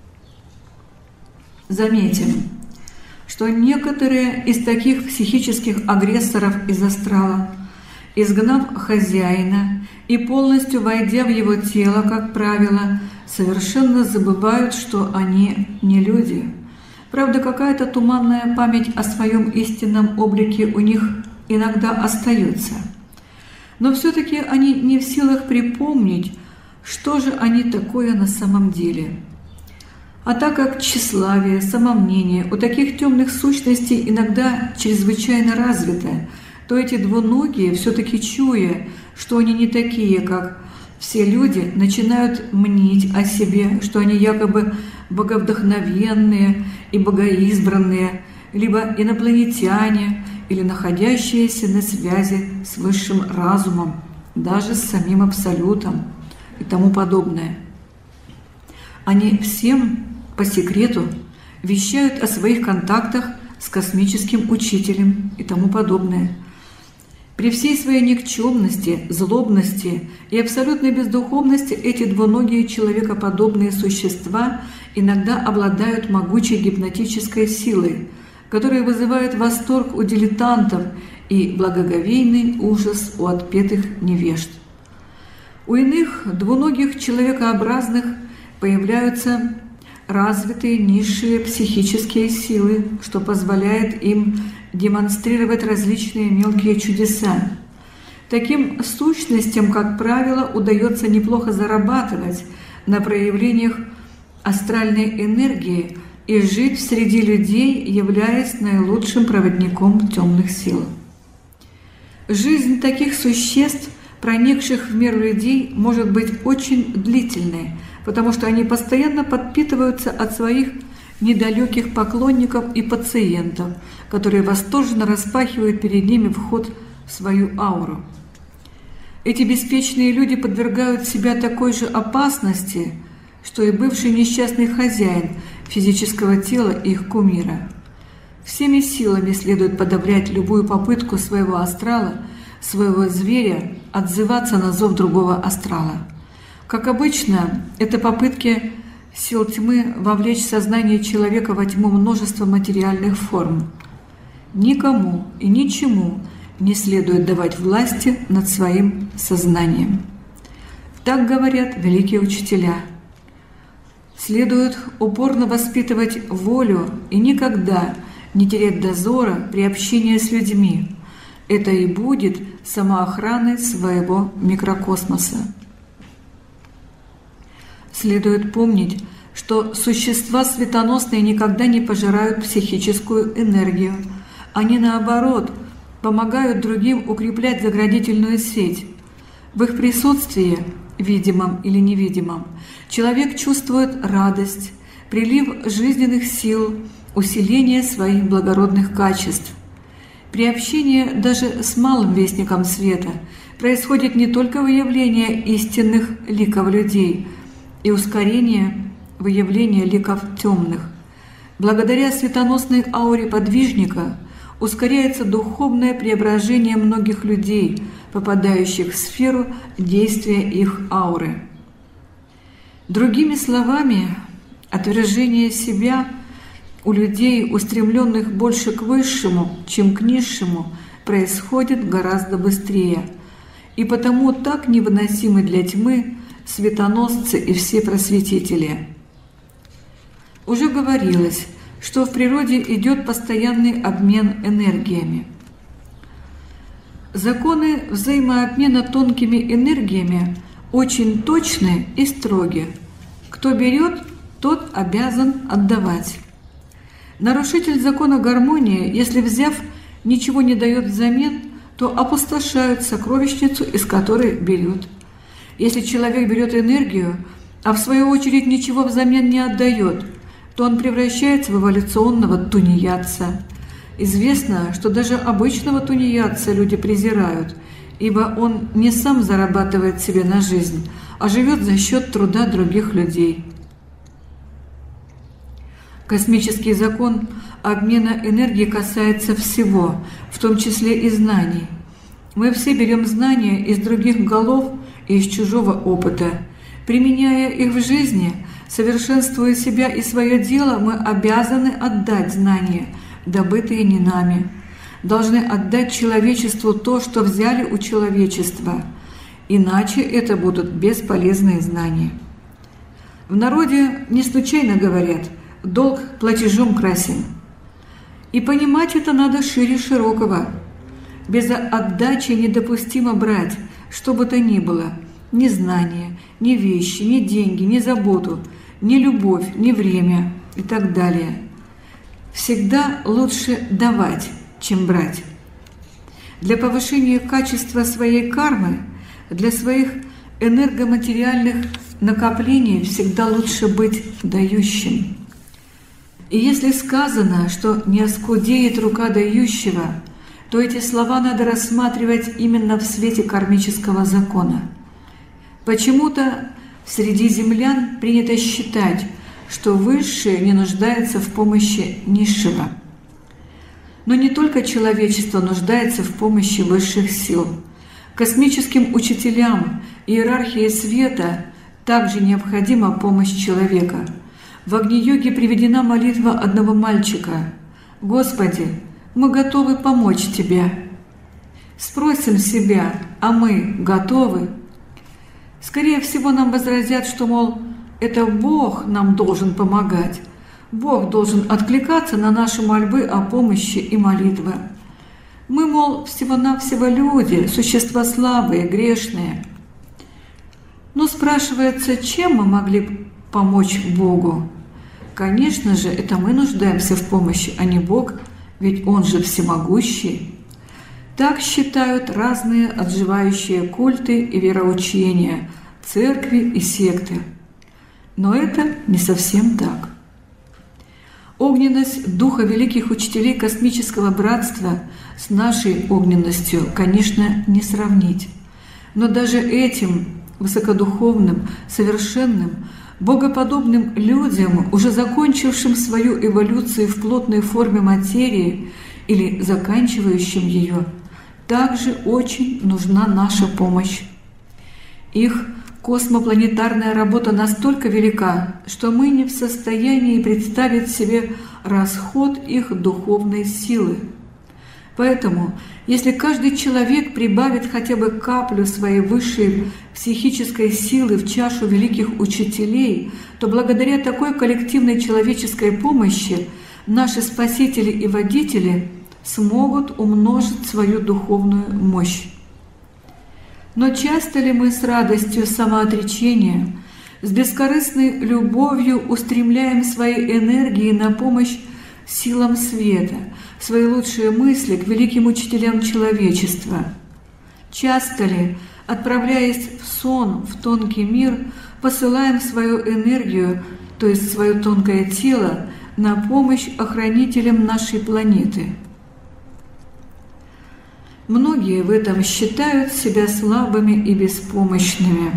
Заметим, что некоторые из таких психических агрессоров из астрала, изгнав хозяина и полностью войдя в его тело, как правило, совершенно забывают, что они не люди. Правда, какая-то туманная память о своем истинном облике у них иногда остается. Но все-таки они не в силах припомнить, что же они такое на самом деле. А так как тщеславие, самомнение у таких темных сущностей иногда чрезвычайно развито, то эти двуногие, все-таки чуя, что они не такие, как все люди, начинают мнить о себе, что они якобы боговдохновенные и богоизбранные, либо инопланетяне, или находящиеся на связи с высшим разумом, даже с самим Абсолютом и тому подобное. Они всем по секрету вещают о своих контактах с космическим учителем и тому подобное. При всей своей никчемности, злобности и абсолютной бездуховности эти двуногие человекоподобные существа иногда обладают могучей гипнотической силой, которая вызывает восторг у дилетантов и благоговейный ужас у отпетых невежд. У иных двуногих человекообразных появляются развитые низшие психические силы, что позволяет им демонстрировать различные мелкие чудеса. Таким сущностям, как правило, удается неплохо зарабатывать на проявлениях астральной энергии и жить среди людей, являясь наилучшим проводником темных сил. Жизнь таких существ, проникших в мир людей, может быть очень длительной, потому что они постоянно подпитываются от своих недалеких поклонников и пациентов, которые восторженно распахивают перед ними вход в свою ауру. Эти беспечные люди подвергают себя такой же опасности, что и бывший несчастный хозяин физического тела их кумира. Всеми силами следует подавлять любую попытку своего астрала, своего зверя, отзываться на зов другого астрала. Как обычно, это попытки сил тьмы вовлечь сознание человека во тьму множества материальных форм. Никому и ничему не следует давать власти над своим сознанием. Так говорят великие учителя. Следует упорно воспитывать волю и никогда не терять дозора при общении с людьми. Это и будет самоохраной своего микрокосмоса. Следует помнить, что существа светоносные никогда не пожирают психическую энергию. Они, наоборот, помогают другим укреплять заградительную сеть. В их присутствии, видимом или невидимом, человек чувствует радость, прилив жизненных сил, усиление своих благородных качеств. При общении даже с малым вестником света происходит не только выявление истинных ликов людей и ускорение выявления ликов темных. Благодаря светоносной ауре подвижника ускоряется духовное преображение многих людей, попадающих в сферу действия их ауры. Другими словами, отвержение себя у людей, устремленных больше к высшему, чем к низшему, происходит гораздо быстрее, и потому так невыносимы для тьмы светоносцы и все просветители. Уже говорилось, что в природе идет постоянный обмен энергиями. Законы взаимообмена тонкими энергиями очень точны и строги. Кто берет, тот обязан отдавать. Нарушитель закона гармонии, если взяв, ничего не дает взамен, то опустошает сокровищницу, из которой берет. Если человек берет энергию, а в свою очередь ничего взамен не отдает, то он превращается в эволюционного тунеядца. Известно, что даже обычного тунеядца люди презирают, ибо он не сам зарабатывает себе на жизнь, а живет за счет труда других людей. Космический закон обмена энергии касается всего, в том числе и знаний. Мы все берем знания из других голов и из чужого опыта. Применяя их в жизни, совершенствуя себя и свое дело, мы обязаны отдать знания, добытые не нами. Должны отдать человечеству то, что взяли у человечества, иначе это будут бесполезные знания. В народе не случайно говорят «долг платежом красен». И понимать это надо шире широкого. Без отдачи недопустимо брать, что бы то ни было, ни знания, ни вещи, ни деньги, ни заботу, ни любовь, ни время и так далее. Всегда лучше давать, чем брать. Для повышения качества своей кармы, для своих энергоматериальных накоплений всегда лучше быть дающим. И если сказано, что не оскудеет рука дающего, то эти слова надо рассматривать именно в свете кармического закона. Почему-то среди землян принято считать, что высшее не нуждается в помощи низшего. Но не только человечество нуждается в помощи высших сил. Космическим учителям иерархии света также необходима помощь человека. В Агни-йоге приведена молитва одного мальчика: «Господи, мы готовы помочь Тебе». Спросим себя: а мы готовы? Скорее всего, нам возразят, что, мол, это Бог нам должен помогать. Бог должен откликаться на наши мольбы о помощи и молитвы. Мы, мол, всего-навсего люди, существа слабые, грешные. Но спрашивается, чем мы могли помочь Богу. Конечно же, это мы нуждаемся в помощи, а не Бог, ведь Он же всемогущий. Так считают разные отживающие культы и вероучения, церкви и секты. Но это не совсем так. Огненность духа великих учителей космического братства с нашей огненностью, конечно, не сравнить. Но даже этим высокодуховным, совершенным, богоподобным людям, уже закончившим свою эволюцию в плотной форме материи или заканчивающим ее, также очень нужна наша помощь. Их космопланетарная работа настолько велика, что мы не в состоянии представить себе расход их духовной силы. Поэтому, если каждый человек прибавит хотя бы каплю своей высшей психической силы в чашу великих учителей, то благодаря такой коллективной человеческой помощи наши спасители и водители смогут умножить свою духовную мощь. Но часто ли мы с радостью самоотречения, с бескорыстной любовью устремляем свои энергии на помощь силам света, свои лучшие мысли к великим учителям человечества? Часто ли, отправляясь в сон, в тонкий мир, посылаем свою энергию, то есть свое тонкое тело, на помощь охранителям нашей планеты? Многие в этом считают себя слабыми и беспомощными.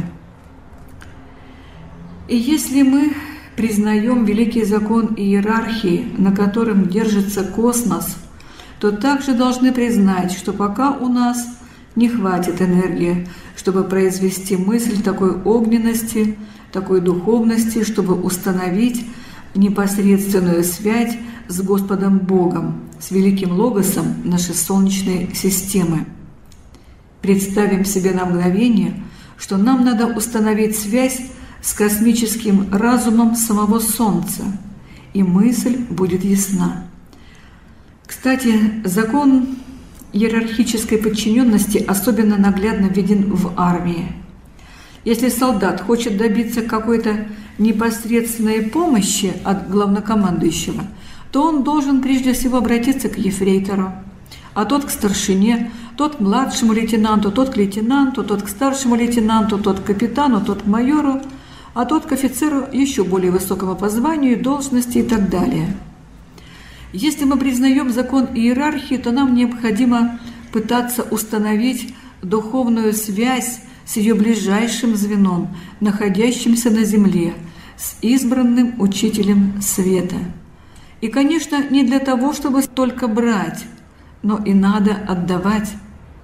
И если мы признаем великий закон иерархии, на котором держится космос, то также должны признать, что пока у нас не хватит энергии, чтобы произвести мысль такой огненности, такой духовности, чтобы установить непосредственную связь с Господом Богом, с Великим Логосом нашей Солнечной системы. Представим себе на мгновение, что нам надо установить связь с космическим разумом самого Солнца, и мысль будет ясна. Кстати, закон иерархической подчиненности особенно наглядно виден в армии. Если солдат хочет добиться какой-то непосредственной помощи от главнокомандующего, то он должен прежде всего обратиться к ефрейтору, а тот к старшине, тот к младшему лейтенанту, тот к лейтенанту, тот к старшему лейтенанту, тот к капитану, тот к майору, а тот к офицеру еще более высокому по званию, должности и так далее. Если мы признаем закон иерархии, то нам необходимо пытаться установить духовную связь с ее ближайшим звеном, находящимся на земле, с избранным учителем света. И, конечно, не для того, чтобы только брать, но и надо отдавать.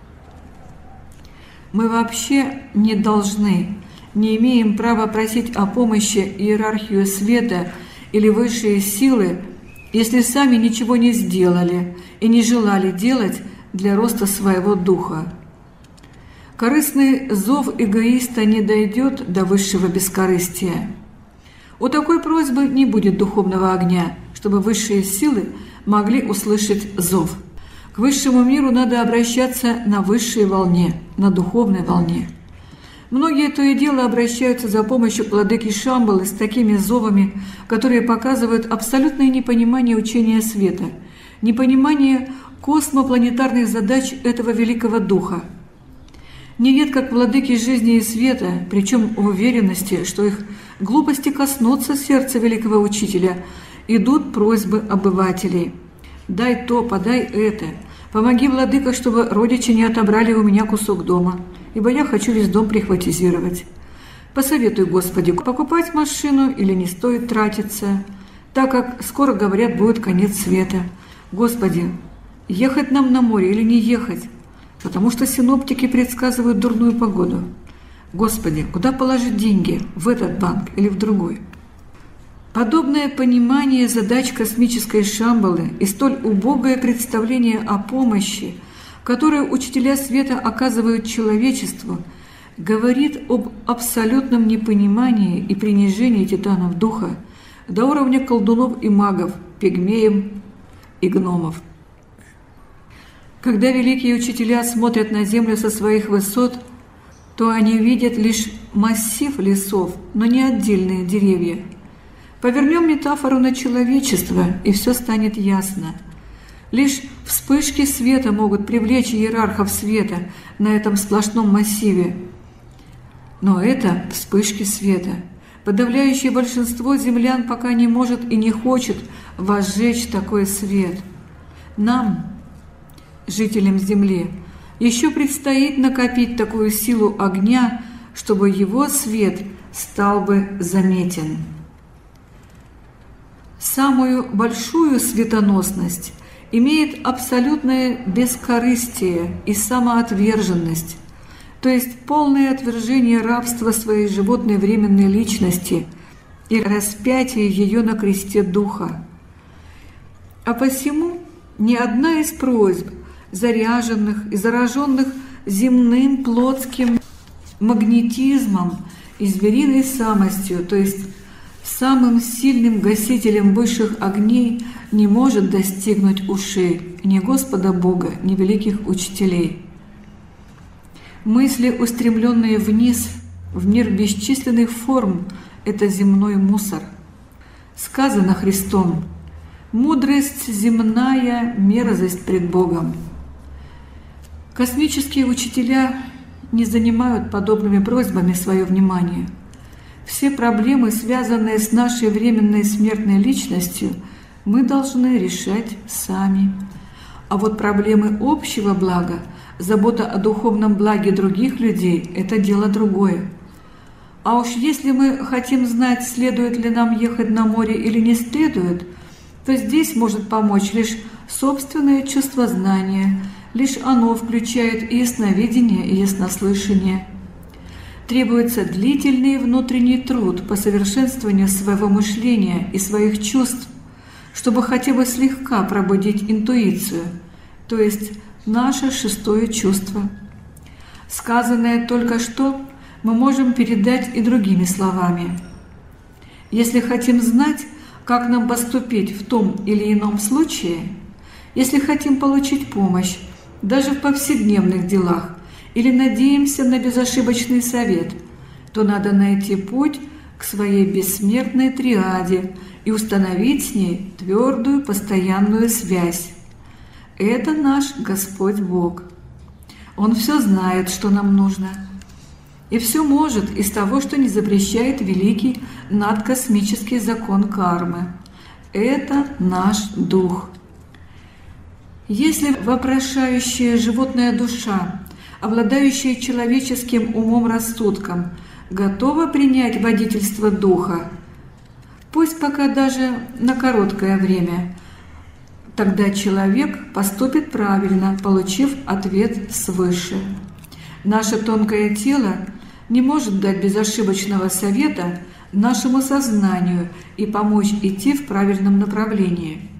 Мы вообще не должны, не имеем права просить о помощи иерархию света или высшие силы, если сами ничего не сделали и не желали делать для роста своего духа. Корыстный зов эгоиста не дойдет до высшего бескорыстия. У такой просьбы не будет духовного огня, чтобы высшие силы могли услышать зов. К высшему миру надо обращаться на высшей волне, на духовной волне. Многие то и дело обращаются за помощью к владыке Шамбалы с такими зовами, которые показывают абсолютное непонимание учения света, непонимание космопланетарных задач этого великого духа. Нередко к владыке жизни и света, причем в уверенности, что их глупости коснутся сердца великого учителя, идут просьбы обывателей. «Дай то, подай это. Помоги, владыка, чтобы родичи не отобрали у меня кусок дома, ибо я хочу весь дом прихватизировать. Посоветуй, Господи, покупать машину или не стоит тратиться, так как, скоро, говорят, будет конец света. Господи, ехать нам на море или не ехать, потому что синоптики предсказывают дурную погоду. Господи, куда положить деньги, в этот банк или в другой?» Подобное понимание задач космической Шамбалы и столь убогое представление о помощи, которую учителя света оказывают человечеству, говорит об абсолютном непонимании и принижении титанов духа до уровня колдунов и магов, пигмеев и гномов. Когда великие учителя смотрят на Землю со своих высот, то они видят лишь массив лесов, но не отдельные деревья. Повернем метафору на человечество, и все станет ясно. Лишь вспышки света могут привлечь иерархов света на этом сплошном массиве. Но это вспышки света. Подавляющее большинство землян пока не может и не хочет возжечь такой свет. Нам, жителям Земли, еще предстоит накопить такую силу огня, чтобы его свет стал бы заметен. Самую большую светоносность имеет абсолютное бескорыстие и самоотверженность, то есть полное отвержение рабства своей животной временной личности и распятие ее на кресте духа. А посему ни одна из просьб, заряженных и зараженных земным плотским магнетизмом и звериной самостью, то есть самым сильным гасителем высших огней, не может достигнуть ушей ни Господа Бога, ни великих учителей. Мысли, устремленные вниз, в мир бесчисленных форм, это земной мусор. Сказано Христом: «Мудрость земная, мерзость пред Богом». Космические учителя не занимают подобными просьбами свое внимание. Все проблемы, связанные с нашей временной смертной личностью, мы должны решать сами. А вот проблемы общего блага, забота о духовном благе других людей – это дело другое. А уж если мы хотим знать, следует ли нам ехать на море или не следует, то здесь может помочь лишь собственное чувствознание, лишь оно включает и ясновидение, и яснослышание. Требуется длительный внутренний труд по совершенствованию своего мышления и своих чувств, чтобы хотя бы слегка пробудить интуицию, то есть наше шестое чувство. Сказанное только что мы можем передать и другими словами. Если хотим знать, как нам поступить в том или ином случае, если хотим получить помощь даже в повседневных делах или надеемся на безошибочный совет, то надо найти путь к своей бессмертной триаде и установить с ней твердую постоянную связь. Это наш Господь Бог. Он все знает, что нам нужно, и все может из того, что не запрещает великий надкосмический закон кармы. Это наш Дух. Если вопрошающая животная душа, обладающая человеческим умом-рассудком, готова принять водительство Духа, пусть пока даже на короткое время, тогда человек поступит правильно, получив ответ свыше. Наше тонкое тело не может дать безошибочного совета нашему сознанию и помочь идти в правильном направлении.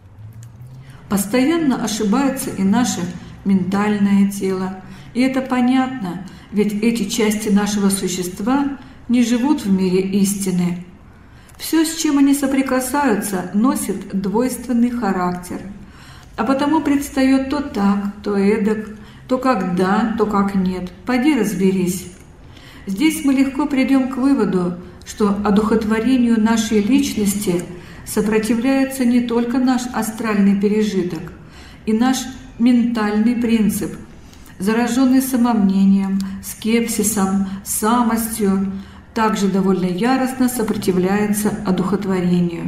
Постоянно ошибается и наше ментальное тело. И это понятно, ведь эти части нашего существа не живут в мире истины. Все, с чем они соприкасаются, носит двойственный характер, а потому предстает то так, то эдак, то как да, то как нет. Поди разберись. Здесь мы легко придем к выводу, что одухотворению нашей личности сопротивляется не только наш астральный пережиток и наш ментальный принцип, зараженный самомнением, скепсисом, самостью, также довольно яростно сопротивляется одухотворению.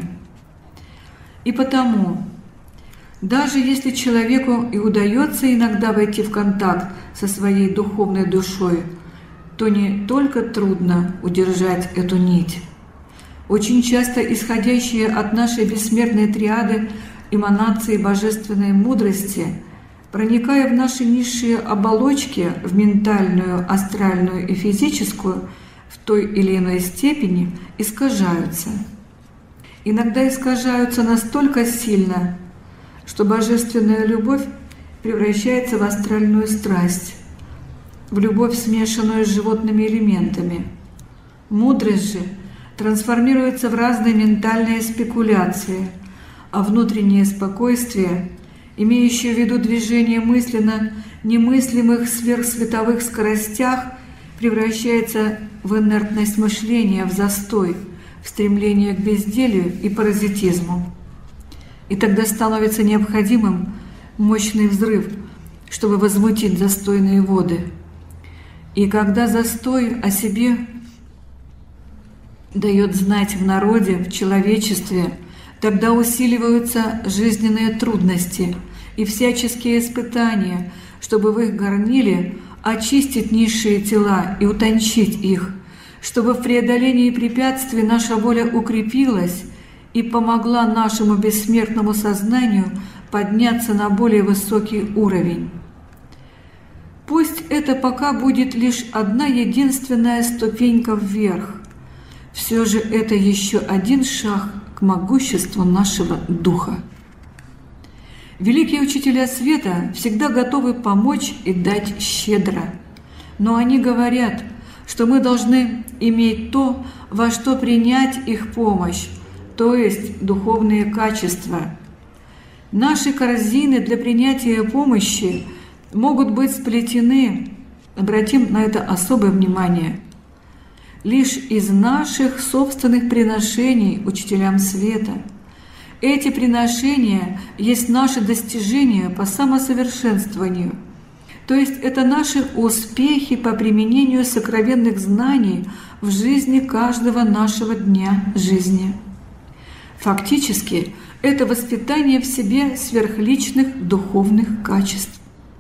И потому, даже если человеку и удается иногда войти в контакт со своей духовной душой, то не только трудно удержать эту нить. Очень часто исходящие от нашей бессмертной триады эманации божественной мудрости, проникая в наши низшие оболочки, в ментальную, астральную и физическую, в той или иной степени искажаются. Иногда искажаются настолько сильно, что божественная любовь превращается в астральную страсть, в любовь, смешанную с животными элементами. Мудрость же трансформируется в разные ментальные спекуляции, а внутреннее спокойствие, имеющее в виду движение мысленно немыслимых сверхсветовых скоростях, превращается в инертность мышления, в застой, в стремление к безделью и паразитизму. И тогда становится необходимым мощный взрыв, чтобы возмутить застойные воды. И когда застой о себе дает знать в народе, в человечестве, тогда усиливаются жизненные трудности и всяческие испытания, чтобы в их горниле очистить низшие тела и утончить их, чтобы в преодолении препятствий наша воля укрепилась и помогла нашему бессмертному сознанию подняться на более высокий уровень. Пусть это пока будет лишь одна единственная ступенька вверх, все же это еще один шаг к могуществу нашего духа. Великие учителя света всегда готовы помочь и дать щедро, но они говорят, что мы должны иметь то, во что принять их помощь, то есть духовные качества. Наши корзины для принятия помощи могут быть сплетены, обратим на это особое внимание, лишь из наших собственных приношений учителям света. Эти приношения есть наши достижения по самосовершенствованию, то есть это наши успехи по применению сокровенных знаний в жизни каждого нашего дня жизни. Фактически, это воспитание в себе сверхличных духовных качеств.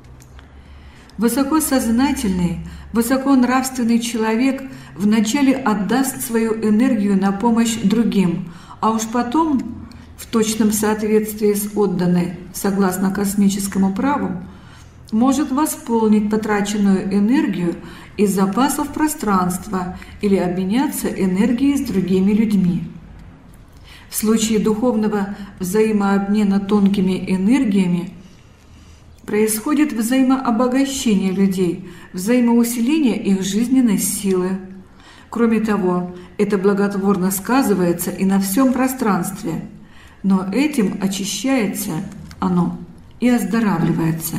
Высокосознательный, высоконравственный человек вначале отдаст свою энергию на помощь другим, а уж потом, в точном соответствии с отданной, согласно космическому праву, может восполнить потраченную энергию из запасов пространства или обменяться энергией с другими людьми. В случае духовного взаимообмена тонкими энергиями происходит взаимообогащение людей, взаимоусиление их жизненной силы. Кроме того, это благотворно сказывается и на всем пространстве, но этим очищается оно и оздоравливается.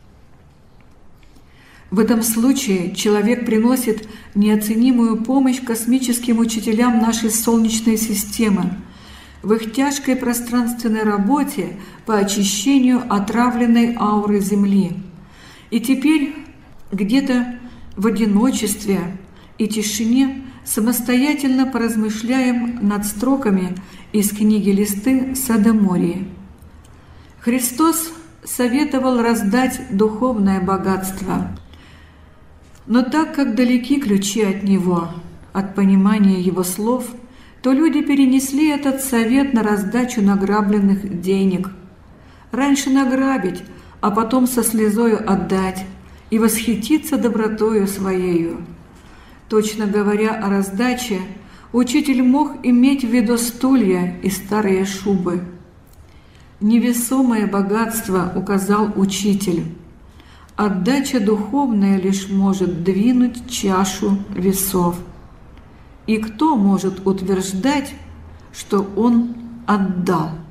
В этом случае человек приносит неоценимую помощь космическим учителям нашей Солнечной системы в их тяжкой пространственной работе по очищению отравленной ауры Земли. И теперь где-то в одиночестве и тишине самостоятельно поразмышляем над строками из книги «Листы Содомории». Христос советовал раздать духовное богатство, но так как далеки ключи от Него, от понимания Его слов, то люди перенесли этот совет на раздачу награбленных денег. Раньше награбить, а потом со слезою отдать и восхититься добротою своею. Точно говоря о раздаче, учитель мог иметь в виду стулья и старые шубы. Невесомое богатство, указал учитель. Отдача духовная лишь может двинуть чашу весов. И кто может утверждать, что он отдал?